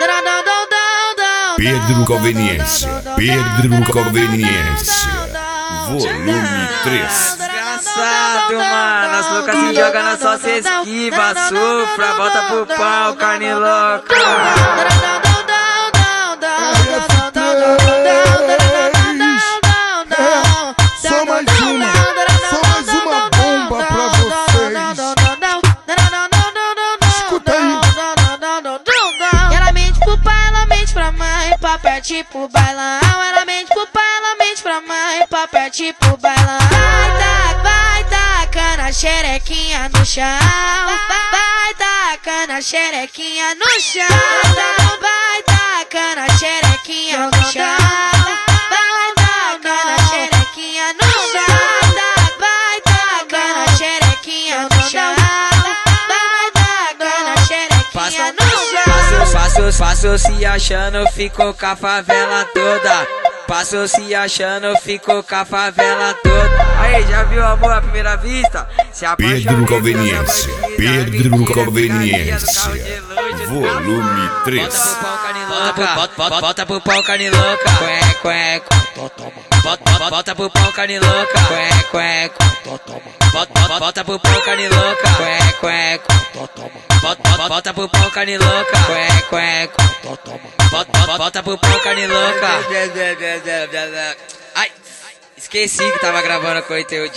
Pedro Conveniência, Pedro Conveniência, volume 3. Desgraçado, mano, as loucas se jogam na só cê esquiva, sofra, volta pro pau, carne louca. Só mais uma bomba pra vocês. Escuta aí. Ela mente pro pai, ela mente pra mãe, pra partir pro bailão. Ela mente pro pai, ela mente pra mãe, pra partir pro bailão. Vai tacando a xerequinha no chão. Vai tacando a xerequinha no chão. Vai tacando a xerequinha no chão. Vai tacando a xerequinha no chão. Vai tacando a xerequinha no chão. Vai tacando a xerequinha no chão. Passou se achando, ficou com a favela toda. Passou se achando, ficou com a favela toda. Aí, já viu amor à primeira vista? Pedro Conveniência, Pedro Conveniência, volume 3. Bota pro pau, carne louca. Bota pro pau, carne louca. Bota pro pau, carne louca. Bota pro pau, carne louca. Bota pro pau, carne louca. Ai, esqueci que tava gravando com o conteúdo.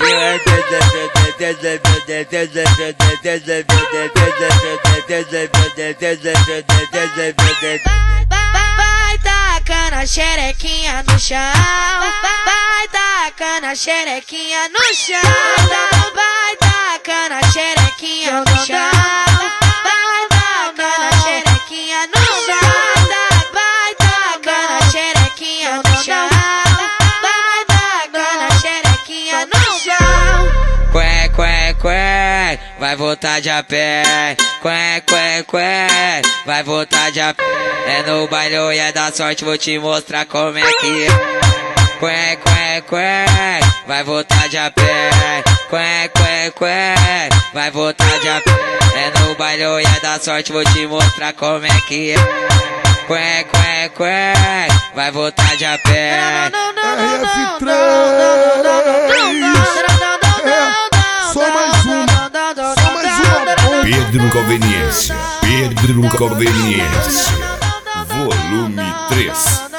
Vai tacando a xerequinha no chão. Vai tacando a xerequinha no chão. Vai tacando a xerequinha no chão. Vai tacando a xerequinha no chão. Vai tacando a xerequinha no chão. Vai tacando a xerequinha no chão. Vai voltar de a pé. Vai voltar de a pé. É no baile ou é da sorte, vou te mostrar como é que é. Vai voltar de a pé. Vai voltar de a pé. É no baile ou é da sorte, vou te mostrar como é que é. Vai voltar de a pé. RF3. Só mais uma bomba. Pedro Conveniência, Pedro Conveniência, volume 3.